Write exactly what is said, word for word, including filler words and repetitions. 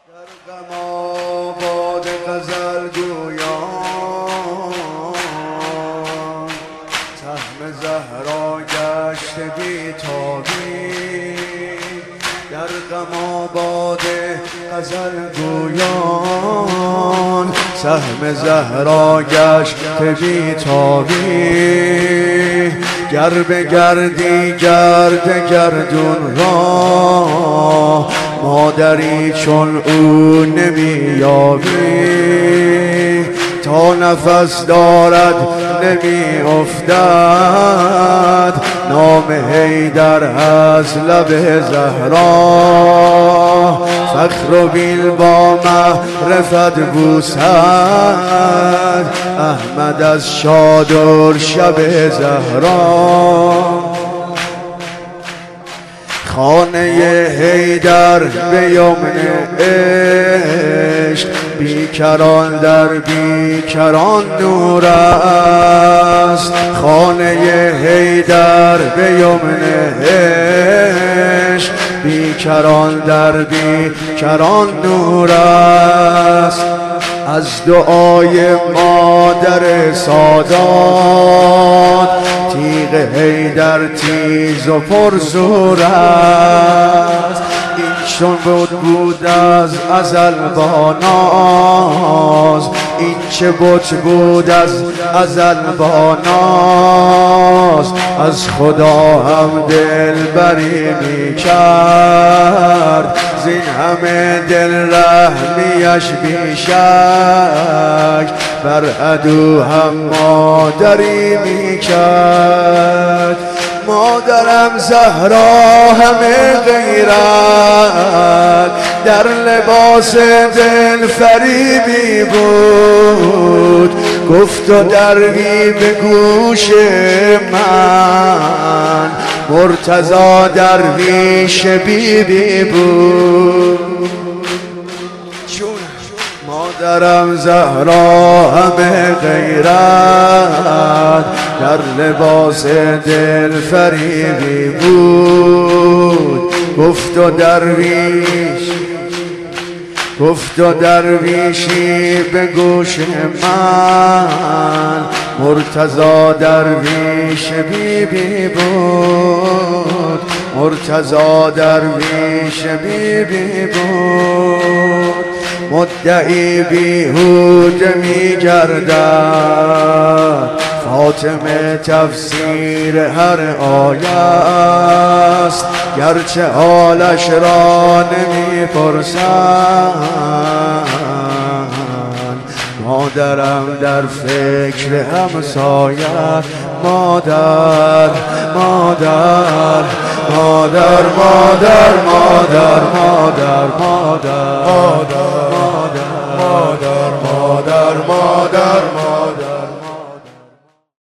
در غم آباد غزل گویان سهم زهرا گشت بی تابی. در غم آباد غزل گویان سهم زهرا گشت بی تابی. گر بگردی گرد گردون را مادری چون او نمی‌یابی. تا نفس دارد نمی افتد نام حیدر از لب زهرا. فخر و بیل با معرفت بوسد احمد از شادر شب زهرا. خانه حیدر به یمن عشق بیکران در بیکران نور است. خانه حیدر به یمن عشق بیکران در بیکران نور است. از دعای مادر سادات تیغ حیدر تیز و پرزور است. این چون بود بود از ازل با ناز، این چه بت بود از ازل با ناز. از خدا هم دلبری می کرد زین همه دل رحمیش بی شک. بر عدو هم مادری می کرد. مادرم زهرا همه غیرت در لباس دل فریبی بود. گفت و دروی به گوش من مرتضی درویش بیبی بود. مادرم زهرا همه غیرت در لباس دل فریبی بود. گفت و درویش گفت و درویشی به گوش من مرتضی درویش بیبی بود. مرتضی درویش بیبی بود. مدعی بیهوده می گردد فاطمه تفسیر هر آیه است. گرچه حالش را نمی پرسند مادرم در فکر همسایه. مادر مادر مادر مادر مادر مادر مادر مادر